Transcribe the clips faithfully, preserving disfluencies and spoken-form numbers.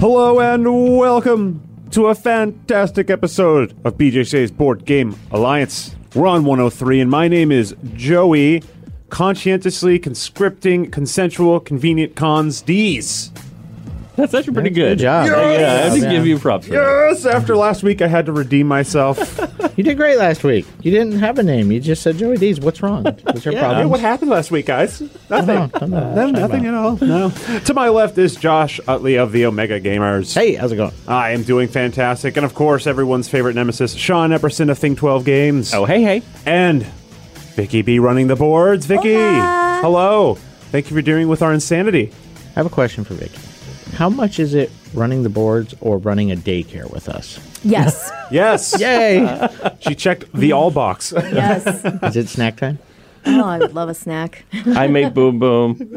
Hello and welcome to a fantastic episode of B J C's Board Game Alliance. We're on one oh three, and my name is Joey, conscientiously conscripting consensual convenient cons D's. That's actually pretty good. Good job. Yes! Yeah, I have to Yeah. give you props for that. Yes, after last week I had to redeem myself. You did great last week. You didn't have a name. You just said Joey D's. What's wrong? Was there Hey, problems? what happened last week, guys? Nothing. Oh, don't know. No, nothing at all. No. To my left is Josh Utley of the Omega Gamers. Hey, how's it going? I am doing fantastic. And of course, everyone's favorite nemesis, Sean Epperson of Think twelve Games. Oh, hey, hey. And Vicky B running the boards. Vicky, Hola. hello. Thank you for dealing with our insanity. I have a question for Vicky. How much is it running the boards or running a daycare with us? Yes. Yes. Yay! She checked the all box. Yes. Is it snack time? Oh, I would love a snack. I make boom boom.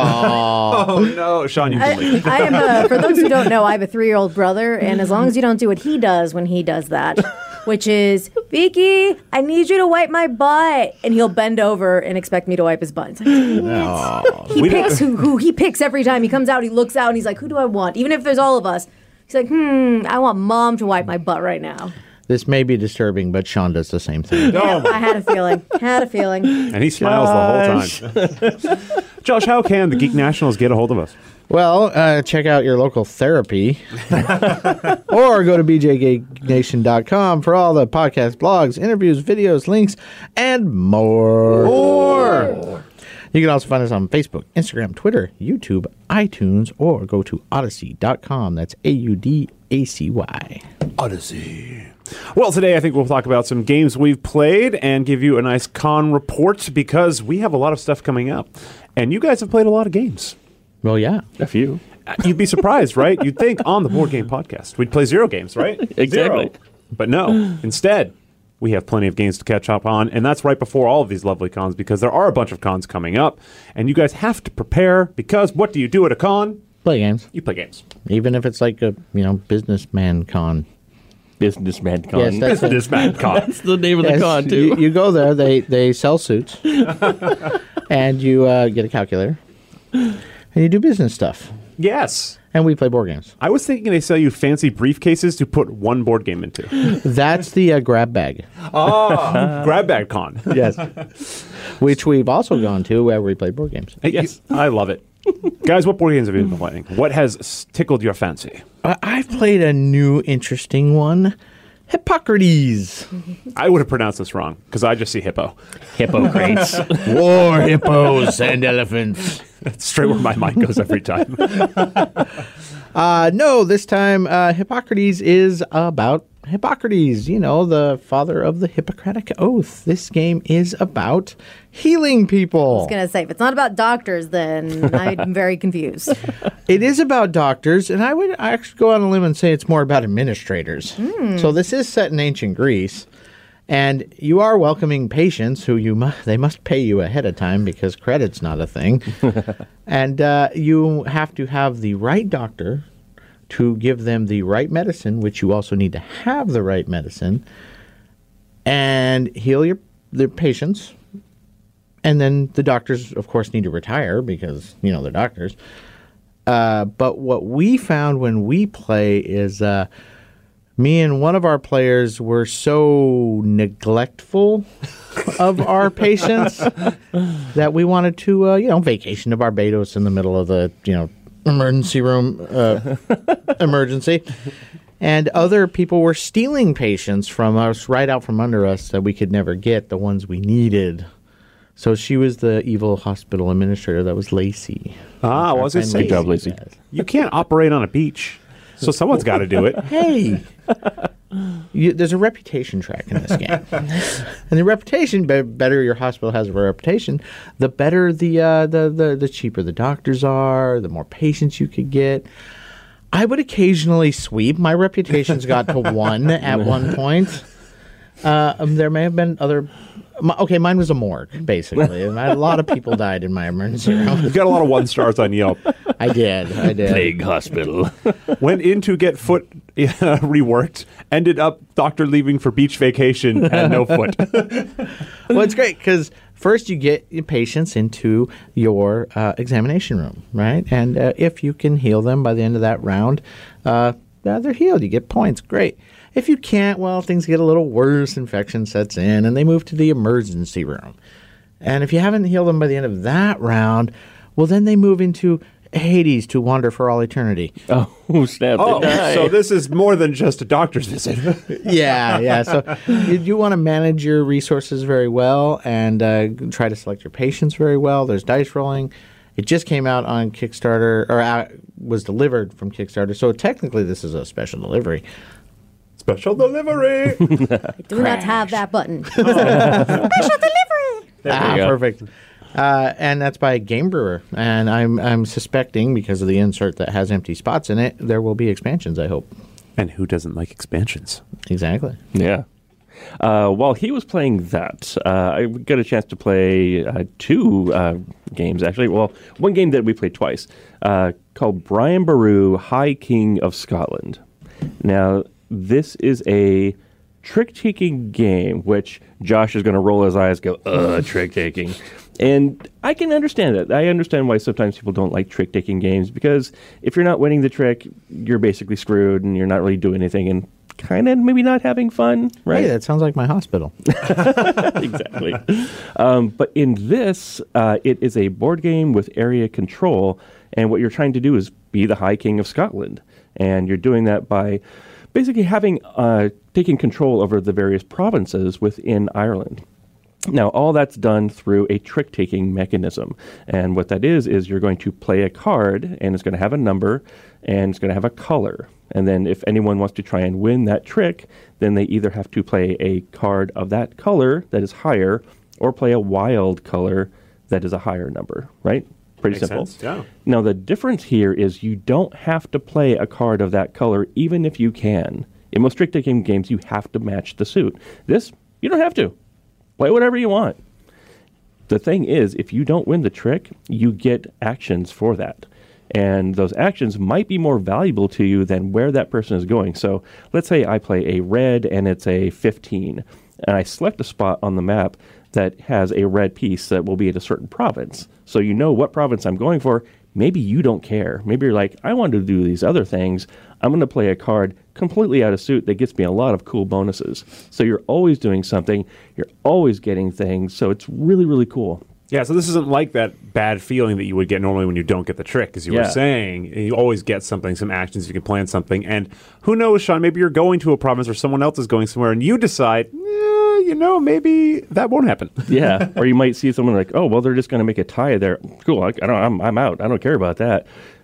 Oh, no. Sean, you can leave. I, I am a, for those who don't know, I have a three-year-old brother, and as long as you don't do what he does when he does that, which is, Vicky, I need you to wipe my butt, and he'll bend over and expect me to wipe his butt. It's like, No. he We picks who, who he picks every time. He comes out, he looks out, and he's like, who do I want? Even if there's all of us. He's like, hmm, I want mom to wipe my butt right now. This may be disturbing, but Sean does the same thing. No. I had a feeling. Had a feeling. And he smiles the whole time. Josh, how can the Geek Nationals get a hold of us? Well, uh, check out your local therapy or go to b j geek nation dot com for all the podcast, blogs, interviews, videos, links, and more. Or You can also find us on Facebook, Instagram, Twitter, YouTube, iTunes, or go to odyssey dot com. That's A U D A C Y. Odyssey. Well, today I think we'll talk about some games we've played and give you a nice con report because we have a lot of stuff coming up. And you guys have played a lot of games. Well, yeah. A few. Uh, You'd be surprised, right? You'd think on the Board Game Podcast we'd play zero games, right? Exactly. Zero. But no. Instead, we have plenty of games to catch up on, and that's right before all of these lovely cons because there are a bunch of cons coming up, and you guys have to prepare because what do you do at a con? Play games. You play games. Even if it's like a, you know, businessman con. Businessman con. Yes, that's it. Businessman con. That's the name of the Yes, con, too. You, you go there, they, they sell suits, and you uh, get a calculator, and you do business stuff. Yes. And we play board games. I was thinking they sell you fancy briefcases to put one board game into. That's the uh, grab bag. Oh, grab bag con. Yes. Which we've also gone to where we play board games. Hey, Yes. you- I love it. Guys, what board games have you been playing? What has s- tickled your fancy? Uh, I've played a new interesting one, Hippocrates. I would have pronounced this wrong because I just see hippo. Hippocrates. War hippos and elephants. That's straight where my mind goes every time. Uh, no, this time uh, Hippocrates is about Hippocrates, you know, the father of the Hippocratic Oath. This game is about healing people. I was going to say, if it's not about doctors, then I'm very confused. It is about doctors, and I would actually go on a limb and say it's more about administrators. So this is set in ancient Greece, and you are welcoming patients who you mu- they must pay you ahead of time because credit's not a thing, and uh, you have to have the right doctor to give them the right medicine, which you also need to have the right medicine, and heal your their patients. And then the doctors, of course, need to retire because, you know, they're doctors. Uh, but what we found when we play is uh, me and one of our players were so neglectful of our patients that we wanted to, uh, you know, vacation to Barbados in the middle of the, you know, emergency room uh, emergency. And other people were stealing patients from us right out from under us that we could never get, the ones we needed. So she was the evil hospital administrator. That was Lacey. Ah, I was going to say, Good job, Lacey. Yes. you can't operate on a beach, so someone's got to do it. Hey, you, there's a reputation track in this game, and the reputation, be, better your hospital has a reputation, the better the, uh, the the the cheaper the doctors are, the more patients you could get. I would occasionally sweep. My reputation's got to one at one point. Uh, um, there may have been other. My, okay, mine was a morgue, basically. And I, a lot of people died in my emergency room. You've got a lot of one stars on Yelp. I did. I did. Plague hospital. Went in to get foot uh, reworked, ended up doctor leaving for beach vacation and no foot. Well, it's great because first you get your patients into your uh, examination room, right? And uh, if you can heal them by the end of that round, uh, yeah, they're healed. You get points. Great. If you can't, well, things get a little worse. Infection sets in, and they move to the emergency room. And if you haven't healed them by the end of that round, well, then they move into Hades to wander for all eternity. Oh, snap. Oh, die. so this is more than just a doctor's visit. yeah, yeah. So you, you want to manage your resources very well and uh, try to select your patients very well. There's dice rolling. It just came out on Kickstarter, or uh, was delivered from Kickstarter. So technically, this is a special delivery. Special delivery. Do not have that button. Special delivery. Ah, go. perfect. Uh, and that's by Game Brewer. And I'm I'm suspecting, because of the insert that has empty spots in it, there will be expansions, I hope. And who doesn't like expansions? Exactly. Yeah. Uh, while he was playing that, uh, I got a chance to play uh, two uh, games, actually. Well, one game that we played twice, uh, called Brian Boru, High King of Scotland. Now, this is a trick-taking game, which Josh is going to roll his eyes and go, ugh, trick-taking. And I can understand that. I understand why sometimes people don't like trick-taking games, because if you're not winning the trick, you're basically screwed, and you're not really doing anything, and kind of maybe not having fun, right? Hey, that sounds like my hospital. Exactly. Um, but in this, uh, it is a board game with area control, and what you're trying to do is be the High King of Scotland. And you're doing that by basically having uh, taking control over the various provinces within Ireland. Now, all that's done through a trick-taking mechanism. And what that is, is you're going to play a card, and it's going to have a number, and it's going to have a color. And then if anyone wants to try and win that trick, then they either have to play a card of that color that is higher, or play a wild color that is a higher number, right? Pretty Makes simple. sense, yeah. Now, the difference here is you don't have to play a card of that color, even if you can. In most trick-taking games, you have to match the suit. This, you don't have to. Play whatever you want. The thing is, if you don't win the trick, you get actions for that. And those actions might be more valuable to you than where that person is going. So let's say I play a red and it's a fifteen, and I select a spot on the map that has a red piece that will be in a certain province. So you know what province I'm going for. Maybe you don't care. Maybe you're like, I want to do these other things. I'm going to play a card completely out of suit that gets me a lot of cool bonuses. So you're always doing something. You're always getting things. So it's really, really cool. Yeah, so this isn't like that bad feeling that you would get normally when you don't get the trick, as you Yeah. were saying. You always get something, some actions, you can plan something. And who knows, Sean, maybe you're going to a province or someone else is going somewhere, and you decide, yeah, you know, maybe that won't happen. Yeah. Or you might see someone like, oh, well, they're just going to make a tie there. Cool. I, I don't, I'm, I'm out. I don't care about that.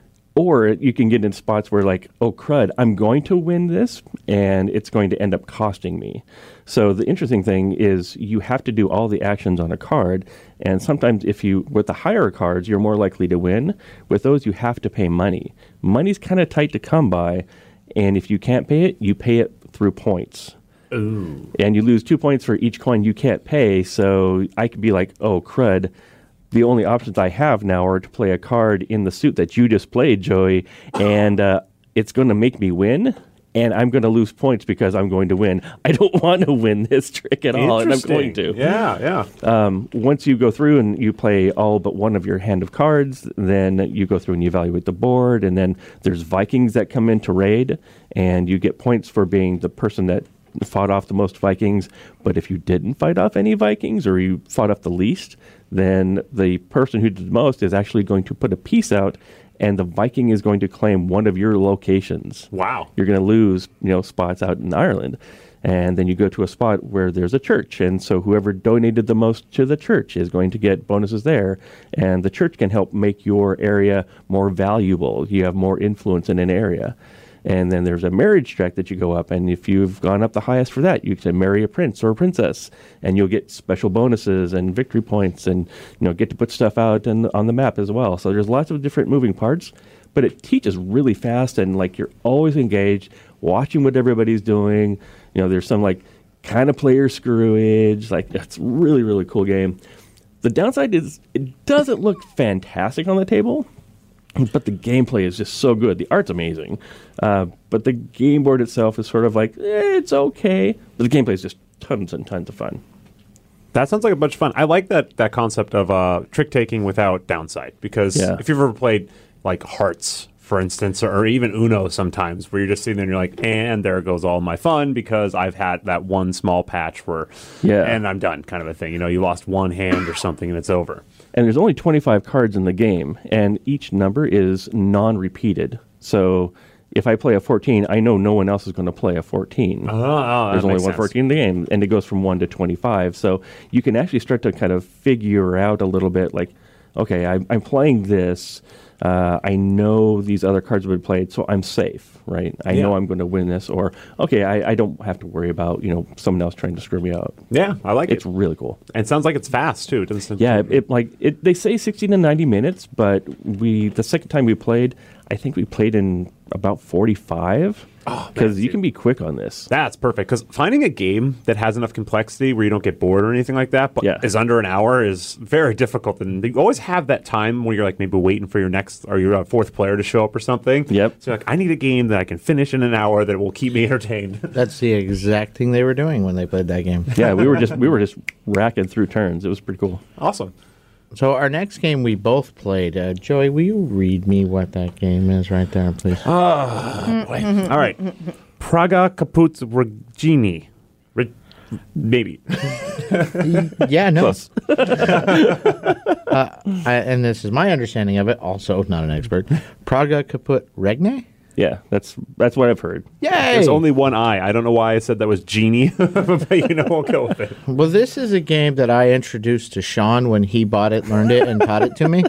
Or you can get in spots where like, oh, crud, I'm going to win this, and it's going to end up costing me. So the interesting thing is you have to do all the actions on a card, and sometimes if you, with the higher cards, you're more likely to win. With those, you have to pay money. Money's kind of tight to come by, and if you can't pay it, you pay it through points. Ooh. And you lose two points for each coin you can't pay, so I could be like, oh, crud. The only options I have now are to play a card in the suit that you just played, Joey, and uh, it's going to make me win, and I'm going to lose points because I'm going to win. I don't want to win this trick at all, and I'm going to. Yeah, yeah. Um, once you go through and you play all but one of your hand of cards, then you go through and you evaluate the board, and then there's Vikings that come in to raid, and you get points for being the person that fought off the most Vikings. But if you didn't fight off any Vikings, or you fought off the least, then the person who did the most is actually going to put a piece out, and the Viking is going to claim one of your locations. Wow. You're going to lose, you know, spots out in Ireland. And then you go to a spot where there's a church, and so whoever donated the most to the church is going to get bonuses there, and the church can help make your area more valuable. You have more influence in an area. And then there's a marriage track that you go up, and if you've gone up the highest for that, you can marry a prince or a princess, and you'll get special bonuses and victory points, and you know get to put stuff out and on the map as well. So there's lots of different moving parts, but it teaches really fast, and like you're always engaged, watching what everybody's doing. You know, there's some like kind of player screwage. Like it's really really cool game. The downside is it doesn't look fantastic on the table. But the gameplay is just so good. The art's amazing. Uh, but the game board itself is sort of like, eh, it's okay. But the gameplay is just tons and tons of fun. That sounds like a bunch of fun. I like that that concept of uh, trick taking without downside, because Yeah. if you've ever played like Hearts, for instance, or, or even Uno sometimes, where you're just sitting there and you're like, and there goes all my fun because I've had that one small patch where, Yeah. and I'm done kind of a thing. You know, you lost one hand or something and it's over. And there's only twenty-five cards in the game, and each number is non-repeated. So if I play a fourteen, I know no one else is going to play a fourteen. Oh, that There's only makes one sense. fourteen in the game, and it goes from one to twenty-five. So you can actually start to kind of figure out a little bit like, okay, I'm, I'm playing this. Uh, I know these other cards have been played, so I'm safe, right? I Yeah. know I'm going to win this, or okay, I, I don't have to worry about you know someone else trying to screw me out. Yeah, I like It's it. really cool. And it sounds like it's fast too. It doesn't sound Yeah, it, it like it. They say sixty to ninety minutes, but we the second time we played, I think we played in about forty-five. Oh, Because you can be quick on this. That's perfect, because finding a game that has enough complexity where you don't get bored or anything like that, but Yeah. is under an hour, is very difficult. And you always have that time where you're like maybe waiting for your next or your uh, fourth player to show up or something. Yep. So you're like, I need a game that I can finish in an hour that will keep me entertained. That's the exact thing they were doing when they played that game. Yeah, we were just we were just racking through turns. It was pretty cool. Awesome. So our next game we both played. Uh, Joey, will you read me what that game is right there, please? Boy. All right. Praga Kaput Regini. Re- maybe. yeah, no. Close. uh, I, and this is my understanding of it. Also, not an expert. Praga Kaput Regne. Yeah, that's that's what I've heard. Yay! There's only one I. I don't know why I said that was genie, but you know, we'll go with it. Well, this is a game that I introduced to Sean when he bought it, learned it, and taught it to me.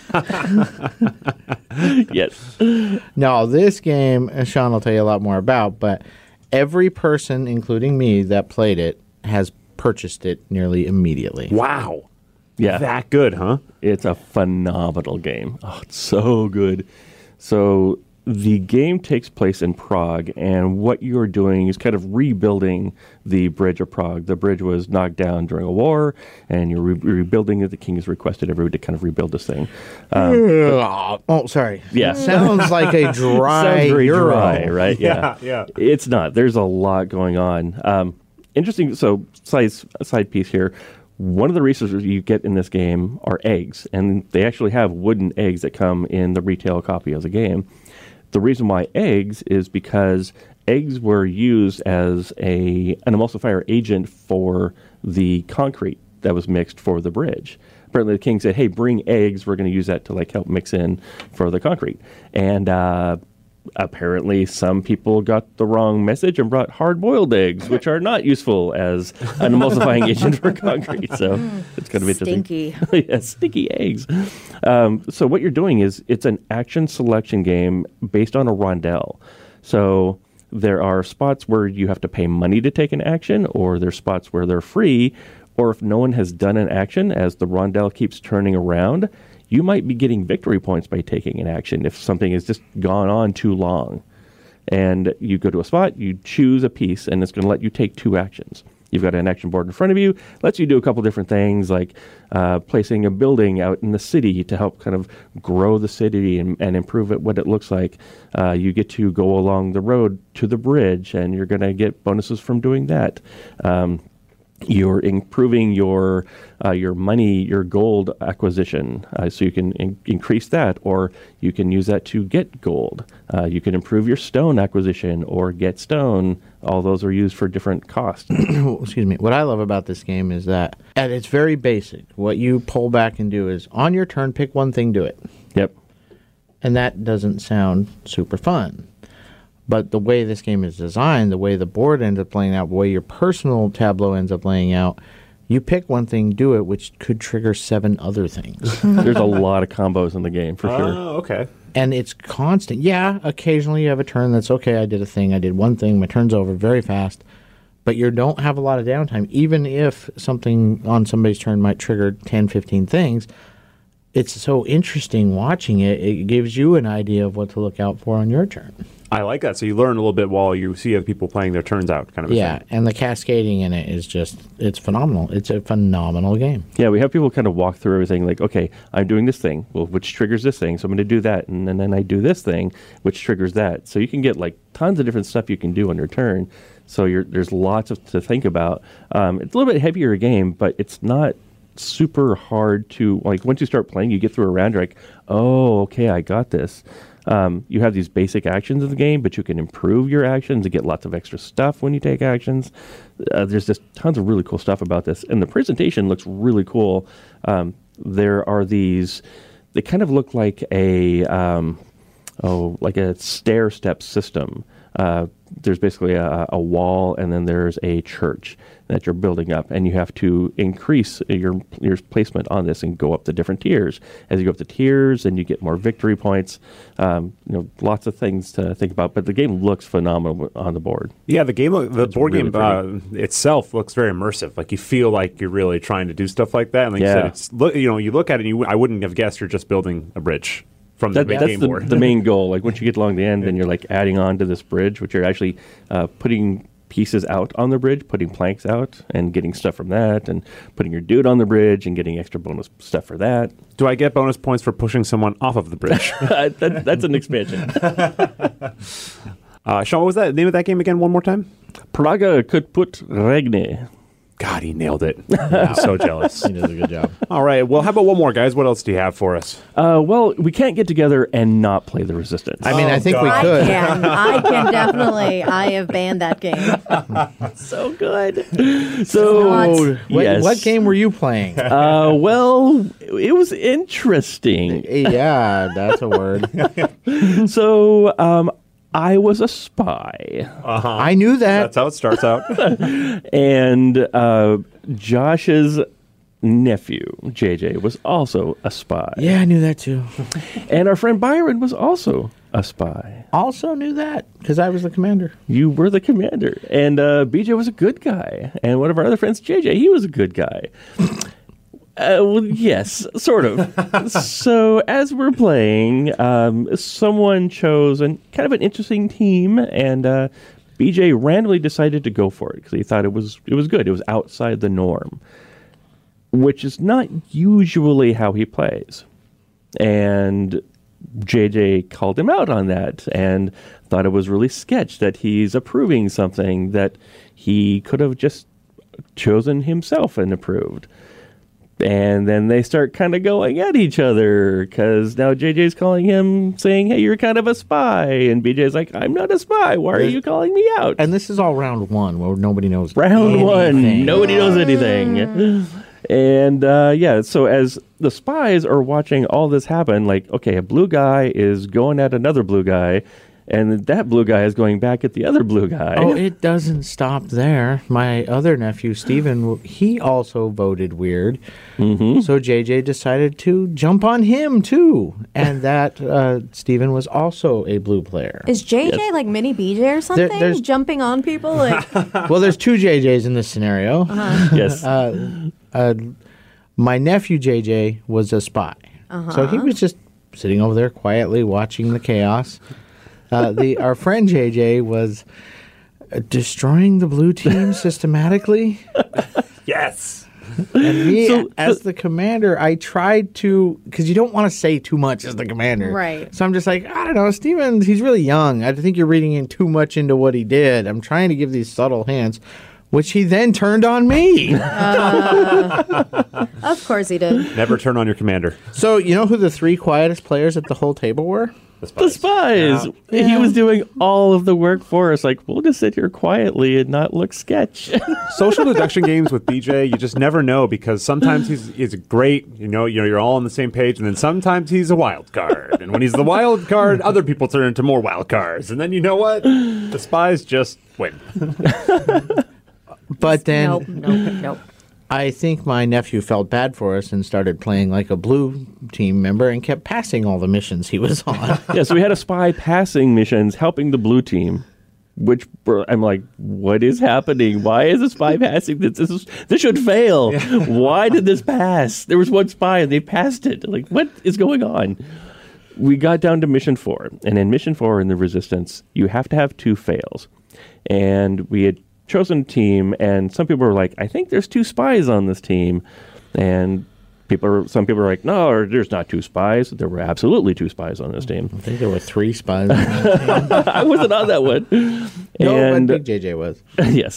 Yes. No, this game, uh, Sean will tell you a lot more about, but every person, including me, that played it has purchased it nearly immediately. Wow. Yeah. That good, huh? It's a phenomenal game. Oh, it's so good. So the game takes place in Prague, and what you're doing is kind of rebuilding the bridge of Prague. The bridge was knocked down during a war, and you're re- rebuilding it. The king has requested everybody to kind of rebuild this thing. Um, oh, sorry. Yeah. Sounds like a dry Sounds very Euro. dry, right? Yeah, yeah. It's not. There's a lot going on. Um, interesting. So, side side piece here. One of the resources you get in this game are eggs, and they actually have wooden eggs that come in the retail copy of the game. The reason why eggs is because eggs were used as a an emulsifier agent for the concrete that was mixed for the bridge. Apparently, the king said, "Hey, bring eggs. We're going to use that to like help mix in for the concrete." And uh, apparently, some people got the wrong message and brought hard-boiled eggs, which are not useful as an emulsifying agent for concrete. So it's kind of interesting. Stinky. Yeah, sticky eggs. Um, so what you're doing is it's an action selection game based on a rondel. So there are spots where you have to pay money to take an action, or there's spots where they're free, or if no one has done an action, as the rondel keeps turning around, you might be getting victory points by taking an action if something has just gone on too long. And you go to a spot, you choose a piece, and it's going to let you take two actions. You've got an action board in front of you, lets you do a couple different things, like uh, placing a building out in the city to help kind of grow the city and, and improve it, what it looks like. Uh, you get to go along the road to the bridge, and you're going to get bonuses from doing that. Um, You're improving your uh, your money, your gold acquisition, uh, so you can in- increase that, or you can use that to get gold. Uh, you can improve your stone acquisition or get stone. All those are used for different costs. Excuse me. What I love about this game is that at its very basic, what you pull back and do is on your turn, pick one thing, do it. Yep. And that doesn't sound super fun. But the way this game is designed, the way the board ends up laying out, the way your personal tableau ends up laying out, you pick one thing, do it, which could trigger seven other things. There's a lot of combos in the game for sure. Oh, okay. And it's constant. Yeah, occasionally you have a turn that's, okay, I did a thing, I did one thing, my turn's over very fast. But you don't have a lot of downtime. Even if something on somebody's turn might trigger ten, fifteen things, it's so interesting watching it. It gives you an idea of what to look out for on your turn. I like that. So you learn a little bit while you see other people playing their turns out, kind of a Yeah, thing. and the cascading in it is just, it's phenomenal. It's a phenomenal game. Yeah, we have people kind of walk through everything like, okay, I'm doing this thing, well, which triggers this thing, so I'm going to do that, and, and then I do this thing, which triggers that. So you can get like tons of different stuff you can do on your turn So you're, there's lots of, to think about. Um, it's a little bit heavier game, but it's not super hard to, like, once you start playing, you get through a round, you're like, oh, okay, I got this. Um, you have these basic actions in the game, but you can improve your actions and get lots of extra stuff when you take actions. Uh, there's just tons of really cool stuff about this. And the presentation looks really cool. Um, there are these, they kind of look like a, um, oh, like a stair step system. Uh, there's basically a, a wall, and then there's a church that you're building up, and you have to increase your your placement on this and go up the different tiers. As you go up the tiers, and you get more victory points. Um, you know, lots of things to think about. But the game looks phenomenal on the board. Yeah, the game, the It's board really game uh, itself looks very immersive. Like you feel like you're really trying to do stuff like that. And like Yeah. you said, it's look, you know, you look at it, and you, I wouldn't have guessed you're just building a bridge from the That, main that's game the, board. the main goal. Like once you get along the end, then you're like adding on to this bridge, which you're actually uh, putting pieces out on the bridge, putting planks out, and getting stuff from that, and putting your dude on the bridge and getting extra bonus stuff for that. Do I get bonus points for pushing someone off of the bridge? that, that's an expansion. uh, Sean, what was that name of that game again? One more time. Praga could put Regne. God, he nailed it. I'm so jealous. He does a good job. All right. Well, how about one more, guys? What else do you have for us? Uh, well, we can't get together and not play the Resistance. I mean, I think we I could. can. I can definitely. I have banned that game. so good. So, Not. What, yes. what game were you playing? Uh, well, it was interesting. Yeah, that's a word. So, um, I was a spy. I knew that. That's how it starts out. And uh, Josh's nephew, J J, was also a spy. Yeah, I knew that too. And our friend Byron was also a spy. Also knew that because I was the commander. You were the commander. And uh, B J was a good guy. And one of our other friends, J J, he was a good guy. Uh, well, yes, sort of. So as we're playing, um, someone chose an, kind of an interesting team, and uh, B J randomly decided to go for it because he thought it was it was good. It was outside the norm, which is not usually how he plays. And J J called him out on that and thought it was really sketch that he's approving something that he could have just chosen himself and approved. And then they start kind of going at each other because now J J's calling him saying, hey, you're kind of a spy. And B J's like, I'm not a spy. Why are you calling me out? And this is all round one where nobody knows Round anything. one. Nobody knows anything. And uh, yeah, so as the spies are watching all this happen, like, okay, a blue guy is going at another blue guy. And that blue guy is going back at the other blue guy. Oh, it doesn't stop there. My other nephew, Steven, he also voted weird. Mm-hmm. So J J decided to jump on him, too. And that uh, Steven was also a blue player. Is J J Yes. like mini B J or something? there's- Jumping on people? Like, Well, there's two J Js in this scenario. Yes. Uh, uh, my nephew, J J, was a spy. So he was just sitting over there quietly watching the chaos. Uh, the our friend J J was uh, destroying the blue team systematically. Yes. And me, So, as the commander, I tried to, because you don't want to say too much as the commander. Right. So I'm just like, I don't know, Steven, he's really young. I think you're reading in too much into what he did. I'm trying to give these subtle hints, which he then turned on me. of course he did. Never turn on your commander. So you know who the three quietest players at the whole table were? The spies. He was doing all of the work for us. Like, we'll just sit here quietly and not look sketch. Social deduction games with B J, you just never know because sometimes he's he's great, you know, you know, you're all on the same page, and then sometimes he's a wild card. And when he's the wild card, other people turn into more wild cards. And then you know what? The spies just win. But then Nope, nope, nope. I think my nephew felt bad for us and started playing like a blue team member and kept passing all the missions he was on. Yeah, so we had a spy passing missions helping the blue team, which bro, I'm like, what is happening? Why is a spy passing this? This, is, this should fail. Why did this pass? There was one spy and they passed it. Like, what is going on? We got down to mission four. And in mission four in the Resistance, you have to have two fails. And we had chosen a team, and some people were like, I think there's two spies on this team. And People are, some people are like, no, or there's not two spies. There were absolutely two spies on this team. I think there were three spies. I wasn't on that one. No, and, but Big J J was. yes.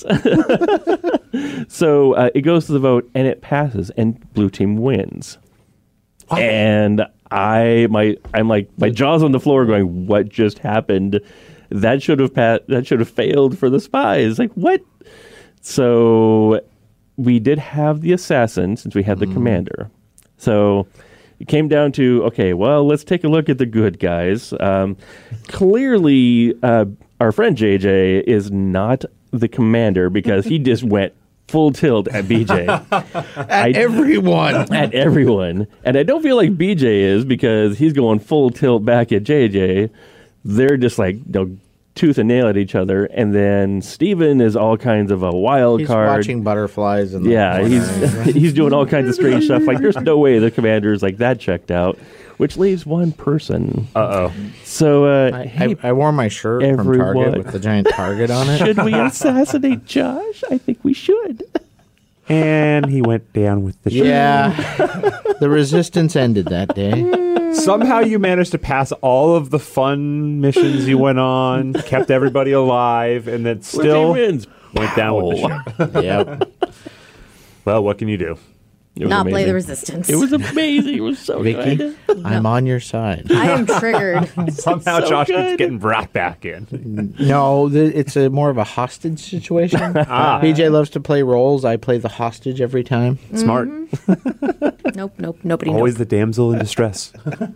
So uh, it goes to the vote, and it passes, and blue team wins. And I, my, I'm like, my jaw's on the floor, going, "What just happened? That should have pa- That should have failed for the spies. Like what?" So we did have the assassin since we had the mm. commander. So it came down to, okay, well, let's take a look at the good guys. Um, clearly, uh, our friend J J is not the commander because he just went full tilt at B J. at I, everyone. At everyone. And I don't feel like B J is because he's going full tilt back at J J. They're just like, you know, tooth and nail at each other. And then Steven is all kinds of a wild he's card. He's watching butterflies. In the yeah, corner. he's he's doing all kinds of strange stuff. Like, there's no way the commander is like that checked out, which leaves one person. Uh-oh. So, uh, I, hey, I, I wore my shirt everyone. from Target with the giant target on it. Should we assassinate Josh? I think we should. And he went down with the ship. Yeah. The resistance ended that day. Somehow you managed to pass all of the fun missions you went on, kept everybody alive, and then still wins. went down with the ship. Yep. Well, what can you do? Not amazing. Play the resistance. It was amazing. It was so Vicky, good. I'm no. on your side. I am triggered. Somehow so Josh good. keeps getting brought back in. No, the, it's a more of a hostage situation. ah. B J loves to play roles. I play the hostage every time. Smart. Mm-hmm. nope, nope, nobody knows. Always the damsel in distress.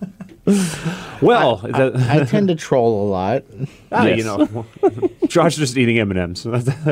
Well, I, the, I, I tend to troll a lot. Ah, yes. you know, Josh is just eating M and M's.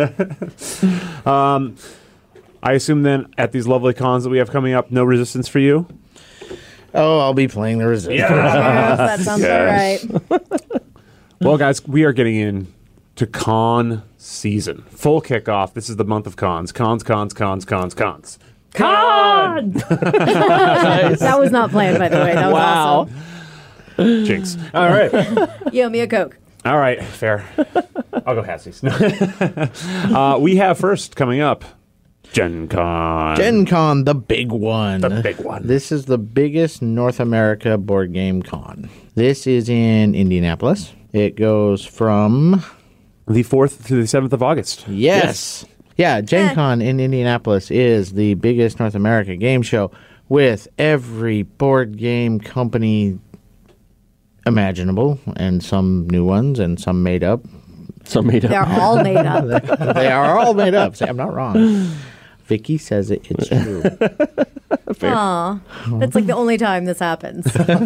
um, I assume then at these lovely cons that we have coming up, no resistance for you? Oh, I'll be playing the resistance. Yes, that sounds Yes. about right. Well, guys, we are getting in to con season. Full kickoff. This is the month of cons. Cons, cons, cons, cons, cons. Con! That was not planned, by the way. That was Wow. awesome. Jinx. All right. You owe me a Coke. All right. Fair. I'll go Hassies. uh, we have first coming up Gen Con. Gen Con, the big one. The big one. This is the biggest North America board game con. This is in Indianapolis. It goes from The fourth to the seventh of August. Yes. yes. Yeah, Gen Con in Indianapolis is the biggest North America game show with every board game company imaginable, and some new ones and some made up. Some made up. They're all made up. They are all made up. I'm not wrong. Vicky says it. It's true. Aw. That's like the only time this happens.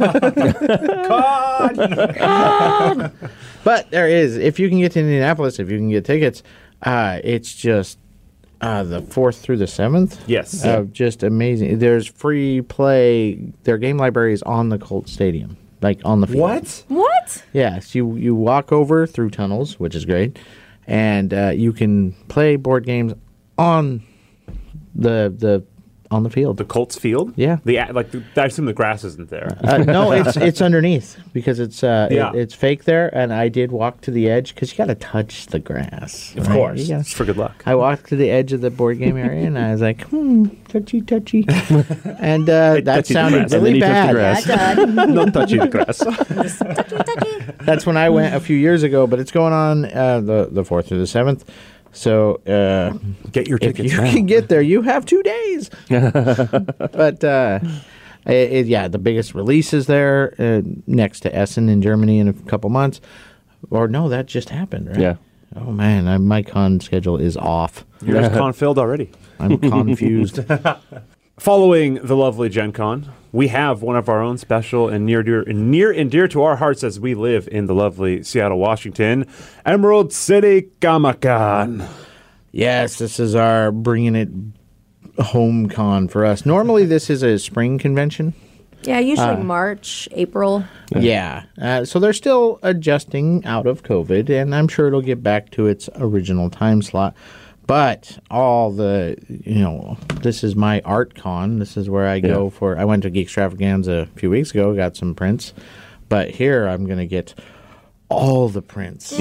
But there is, if you can get to Indianapolis, if you can get tickets, uh, it's just uh, the fourth through the seventh. Yes. Uh, just amazing. There's free play. Their game library is on the Colt Stadium, like on the field. What? What? Yes, you you walk over through tunnels, which is great, and uh, you can play board games on the the on the field. The Colts field? Yeah. The like. The, I assume the grass isn't there. Uh, no, it's it's underneath because it's uh, Yeah. it, it's fake there, and I did walk to the edge because you got to touch the grass. Of right? course. You gotta- It's for good luck. I walked to the edge of the board game area, and I was like, hmm, touchy, touchy. And uh, that touchy the sounded grass, and then really he touched the bad. grass. Yeah, it does. Not touching the grass. Touchy, touchy. That's when I went a few years ago, but it's going on uh, the, the fourth through the seventh. So uh, Get your if tickets you now. can get there, you have two days. But uh, it, it, yeah, the biggest release is there uh, next to Essen in Germany in a couple months. Or no, that just happened, right? Yeah. Oh man, I, my con schedule is off. Yours con filled already. I'm confused. Following the lovely Gen Con, we have one of our own special and near dear near and dear to our hearts as we live in the lovely Seattle, Washington, Emerald City Comic-Con. Yes, this is our bringing it home con for us. Normally, this is a spring convention. Yeah, usually March, April. Yeah. Uh, so they're still adjusting out of COVID, and I'm sure it'll get back to its original time slot. But all the, you know, this is my art con. This is where I go Yeah. for, I went to Geek Extravaganza a few weeks ago, got some prints. But here I'm going to get all the prints.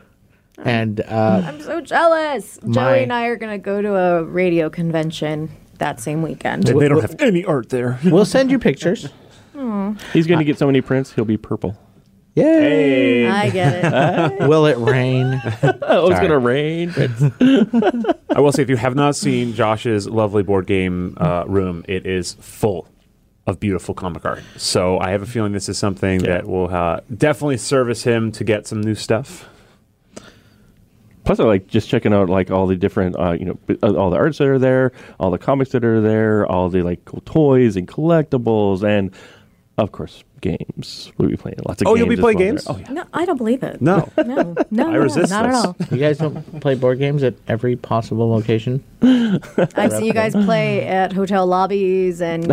And uh, I'm so jealous. My- Joey and I are going to go to a radio convention that same weekend. They don't have any art there. We'll send you pictures. He's going to get so many prints, he'll be purple. Yay! Hey. I get it. Will it rain? Oh, it's Sorry. going to rain. I will say, if you have not seen Josh's lovely board game uh, room, it is full of beautiful comic art. So I have a feeling this is something Yeah. that will uh, definitely service him to get some new stuff. Plus, I like just checking out like all the different, uh, you know, b- uh, all the arts that are there, all the comics that are there, all the like cool toys and collectibles, and of course, games. We'll be playing lots of Oh, games. you'll be as playing well games? there. Oh, yeah. No, I don't believe it. No. No, no, I no, resist not this. at all. You guys don't play board games at every possible location? I've seen you guys play at hotel lobbies and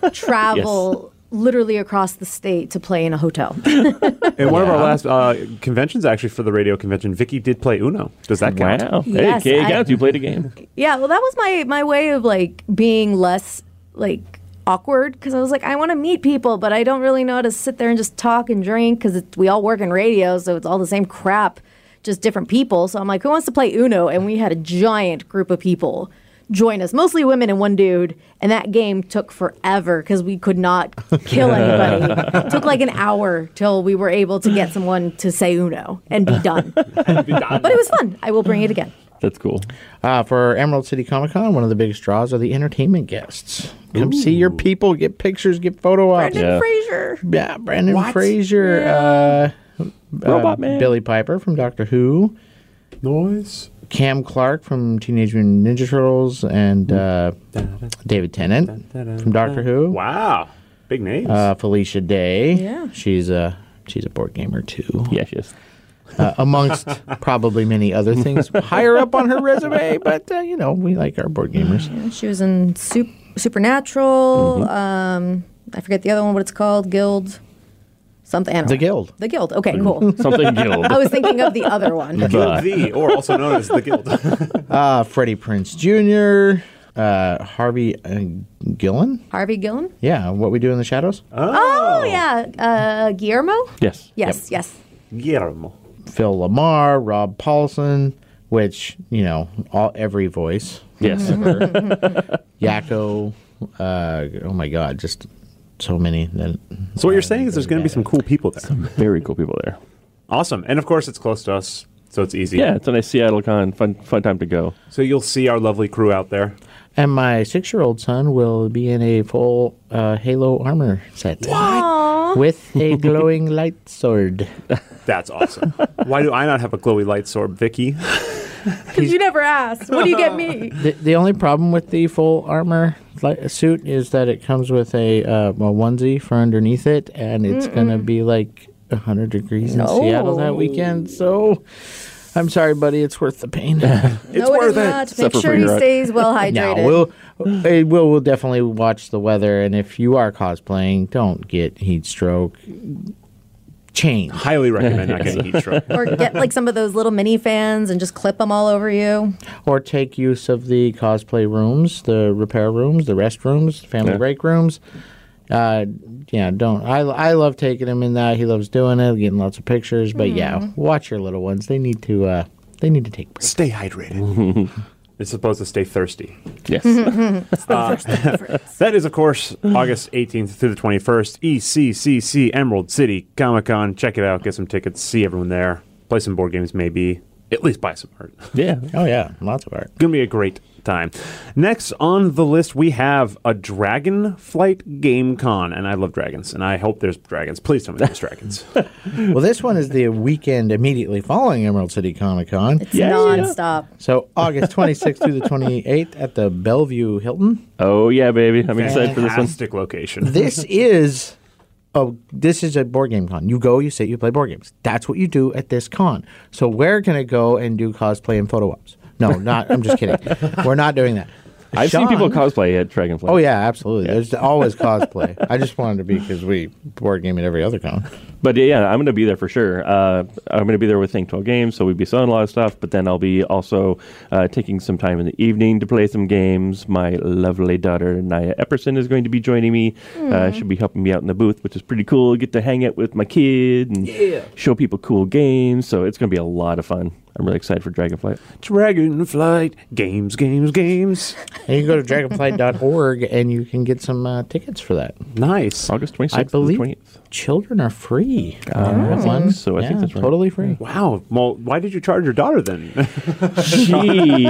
travel literally across the state to play in a hotel. In one of our Yeah. last uh, conventions, actually, for the radio convention, Vicky did play Uno. Does that count? Wow. Yes, hey, Kay I- counts. You played a game. Yeah, well, that was my my way of like being less like awkward because I was like, I want to meet people, but I don't really know how to sit there and just talk and drink because we all work in radio, so it's all the same crap, just different people. So I'm like, who wants to play Uno? And we had a giant group of people join us, mostly women and one dude, and that game took forever because we could not kill anybody. It took like an hour till we were able to get someone to say Uno and be done. But it was fun. I will bring it again. That's cool. Uh, for Emerald City Comic Con, one of the biggest draws are the entertainment guests. Come see your people, get pictures, get photo ops. Brendan Yeah. Fraser. Yeah, Brandon What? Fraser, uh, Robot uh, Man. Billy Piper from Doctor Who, Noise. Cam Clark from Teenage Mutant Ninja Turtles, and uh, David Tennant from Doctor Who. Wow. Big names. Uh, Felicia Day. Yeah. She's a she's a board gamer too. Yes, yes. Uh, amongst probably many other things higher up on her resume, but uh, you know we like our board gamers. Yeah, she was in Sup- Supernatural. Um, I forget the other one. What it's called? Guild. Something. I don't The know. Guild. The Guild. Okay, cool. Something guild. I was thinking of the other one. Guild V, or also known as the Guild. Uh, Freddie Prince Junior, uh, Harvey uh, Gillen. Harvey Gillen. Yeah, What We Do in the Shadows. Oh, yeah. Uh, Guillermo. Yes. Yes. Yes. Guillermo. Phil Lamar, Rob Paulson, which, you know, all every voice. Yes. Yakko. Uh, oh my God, just so many. That, So what you're saying is there's going to be some cool people there. Very cool people there. Awesome. And of course, it's close to us, so it's easy. Yeah, it's a nice Seattle con. Fun, fun time to go. So you'll see our lovely crew out there. And my six-year-old son will be in a full uh, Halo armor set. Aww. With a glowing light sword. That's awesome. Why do I not have a glowy light sword, Vicky? Because you never asked. What do you get me? The, the only problem with the full armor li- suit is that it comes with a, uh, a onesie for underneath it, and it's going to be like one hundred degrees in No. Seattle that weekend. So I'm sorry, buddy. It's worth the pain. It's no, it worth is it. not. Except Make for sure for he your- stays well no, hydrated. we'll, eh, we'll, we'll definitely watch the weather, and if you are cosplaying, don't get heat stroke. Change. Highly recommend not getting heat stroke. Or get like some of those little mini fans and just clip them all over you. Or take use of the cosplay rooms, the repair rooms, the restrooms, family Yeah. break rooms. Uh, yeah, don't. I, I love taking him in that. He loves doing it, getting lots of pictures. But yeah, watch your little ones. They need to. Uh, they need to take breaks. Stay hydrated. It's supposed to stay thirsty. Yes. That is, of course, August eighteenth through the twenty-first. E C C C Emerald City Comic Con. Check it out. Get some tickets. See everyone there. Play some board games, maybe. At least buy some art. Yeah. Oh yeah, lots of art. Going to be a great time. Next on the list, we have a Dragonflight Game Con. And I love dragons. And I hope there's dragons. Please tell me there's dragons. Well, this one is the weekend immediately following Emerald City Comic Con. It's Yeah. nonstop. So August twenty-sixth through the twenty-eighth at the Bellevue Hilton. Oh yeah, baby. I'm excited for this one. Fantastic location. This is a this is a board game con. You go, you sit, you play board games. That's what you do at this con. So we're gonna go and do cosplay and photo ops. No, not. I'm just kidding. We're not doing that. I've Sean- seen people cosplay at Dragonfly. Oh yeah, absolutely. There's always cosplay. I just wanted to be because we board game at every other con. But yeah, I'm going to be there for sure. Uh, I'm going to be there with Think twelve Games, so we'll be selling a lot of stuff. But then I'll be also uh, taking some time in the evening to play some games. My lovely daughter Naya Epperson is going to be joining me. Uh, she'll be helping me out in the booth, which is pretty cool. Get to hang out with my kid and show people cool games. So it's going to be a lot of fun. I'm really excited for Dragonflight. Dragonflight, games, games, games. And you can go to dragonflight dot org and you can get some uh, tickets for that. Nice. August twenty-sixth I believe to the twentieth. children are free. Uh, on that I think one. so. I yeah, think that's right. Totally free. Wow. Well, why did you charge your daughter then? She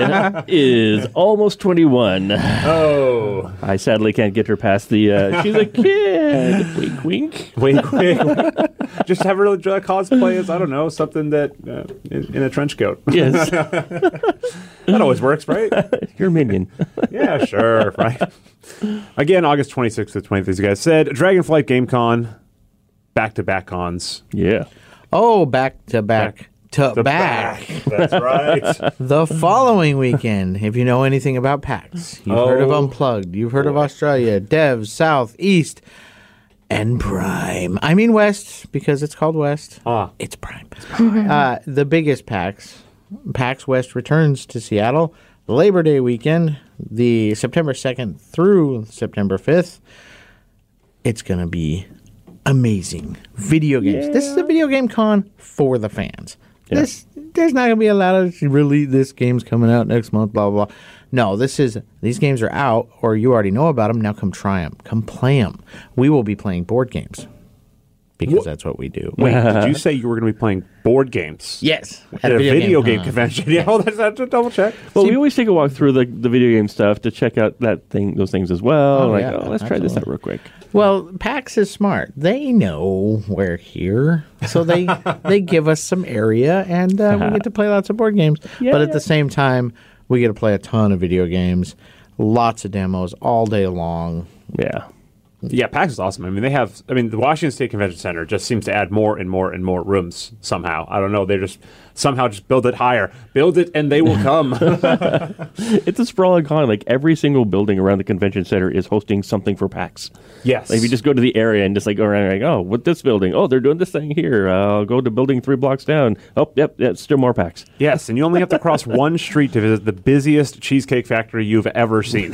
is almost twenty-one. Oh. I sadly can't get her past the, uh, she's a kid. Wink, wink. Wink, wink, wink. Just have her uh, cosplay as, I don't know, something that, uh, in, in a trench coat. Yes. That always works, right? You're a minion. Yeah, sure, right. Again, August twenty-sixth to twentieth, as you guys said. Dragonflight GameCon, back-to-back cons. Yeah. Oh, back to back, Back to The back. That's right. The following weekend, if you know anything about PAX, you've heard of Oh, Unplugged, you've heard of Australia, Dev, South, East, and Prime. I mean West, because it's called West. Ah. It's Prime. uh, the biggest PAX. PAX West returns to Seattle Labor Day weekend, the September second through September fifth. It's going to be amazing. Video games. This is a video game con for the fans. Yeah. This There's not going to be a lot of, really, this game's coming out next month, blah, blah, blah. No, this is, these games are out, or you already know about them. Now come try them. Come play them. We will be playing board games, because Wh- that's what we do. Wait, did you say you were going to be playing board games? Yes. At a video, game, con. convention. Yeah, well, that's, that's a double check. Well, we always take a walk through the, the video game stuff to check out that thing, those things as well. Oh, like, yeah, oh, let's try this out absolutely. real quick. Well, PAX is smart. They know we're here, so they they give us some area, and uh, we get to play lots of board games. But at the same time, we get to play a ton of video games, lots of demos all day long. Yeah. Yeah, PAX is awesome. I mean, they have, I mean, the Washington State Convention Center just seems to add more and more and more rooms somehow. I don't know. They just somehow just build it higher. Build it and they will come. It's a sprawling con. Like, every single building around the convention center is hosting something for PAX. Yes. Like, if you just go to the area and just like go around, like, oh, what this building? Oh, they're doing this thing here. Uh, I'll go to building three blocks down. Oh, yep, yep, still more PAX. Yes, and you only have to cross one street to visit the busiest cheesecake factory you've ever seen.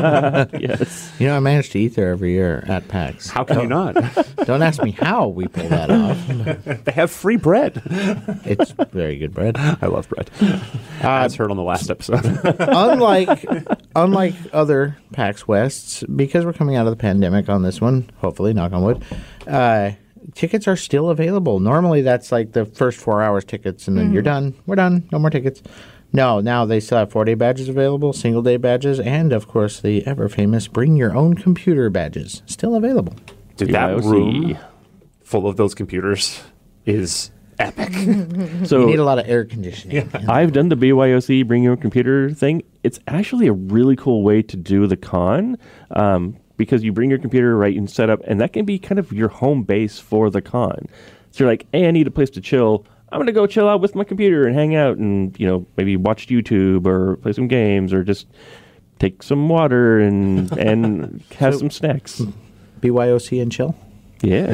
Yes. You know, I manage to eat there every year at PAX. How can you not? Don't ask me how we pull that off. They have free bread. It's very good bread. I love bread. As heard on the last episode. unlike unlike other PAX Wests, because we're coming out of the pandemic on this one, hopefully, knock on wood, uh, tickets are still available. Normally, that's like the first four hours tickets, and then you're done. We're done. No more tickets. No, now they still have four-day badges available, single-day badges, and, of course, the ever-famous bring-your-own-computer badges still available. Dude, that B Y O C. room full of those computers is epic. So You need a lot of air conditioning. I've done the B Y O C bring your own computer thing. It's actually a really cool way to do the con, um, because you bring your computer, right, and set up, and that can be kind of your home base for the con. So you're like, hey, I need a place to chill. I'm going to go chill out with my computer and hang out and, you know, maybe watch YouTube or play some games or just take some water and and have So- some snacks. B Y O C and chill. Yes.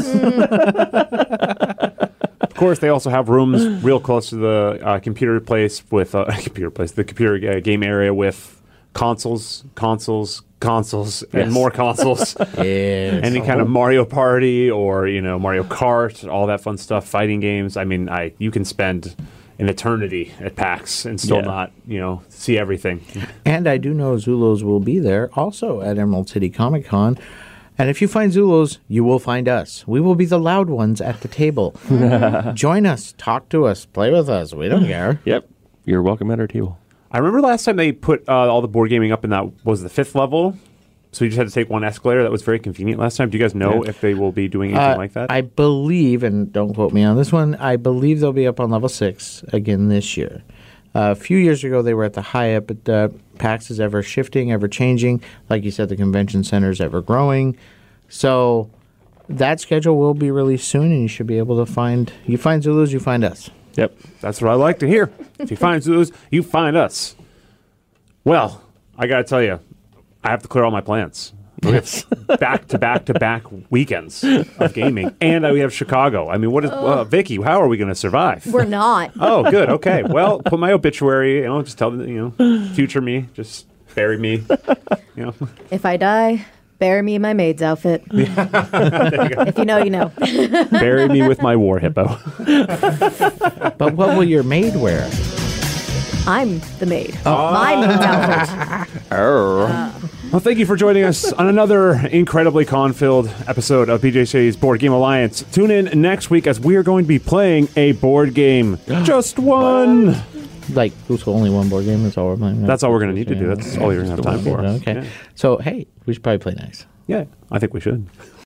Of course, they also have rooms real close to the uh, computer place with uh, computer place, the computer uh, game area with consoles, consoles, consoles, and Yes. more consoles. Yes. Any kind of Mario Party or you know Mario Kart, all that fun stuff, fighting games. I mean, I you can spend an eternity at PAX and still Yeah. not you know see everything. And I do know Zulos will be there also at Emerald City Comic Con. And if you find Zulos, you will find us. We will be the loud ones at the table. Join us, talk to us, play with us. We don't care. Yep. You're welcome at our table. I remember last time they put uh, all the board gaming up in that was the fifth level. So you just had to take one escalator. That was very convenient last time. Do you guys know Yeah. if they will be doing anything Uh, like that? I believe, and don't quote me on this one, I believe they'll be up on level six again this year. Uh, a few years ago, they were at the Hyatt, but uh, PAX is ever shifting, ever changing. Like you said, the convention center is ever growing. So that schedule will be released soon, and you should be able to find, you find Zulus, you find us. Yep. That's what I like to hear. If you find Zulus, you find us. Well, I got to tell you, I have to clear all my plans. We have back to back to back weekends of gaming, and uh, we have Chicago. I mean, what is uh, Vicky? How are we going to survive? We're not. Oh, good. Okay. Well, put my obituary. You know, just tell them. You know, future me, just bury me. You know. If I die, Bury me in my maid's outfit. You if you know, you know. Bury me with my war hippo. But what will your maid wear? I'm the maid. Oh. My maid's outfit. Well, thank you for joining us on another incredibly con-filled episode of B J C's Board Game Alliance. Tune in next week as we are going to be playing a board game. Just one. Like, there's only one board game. That's all we're playing. That's all we're going to need to do. That's all you're going to have time for. Okay. Yeah. So, hey, we should probably play nice. Yeah, I think we should.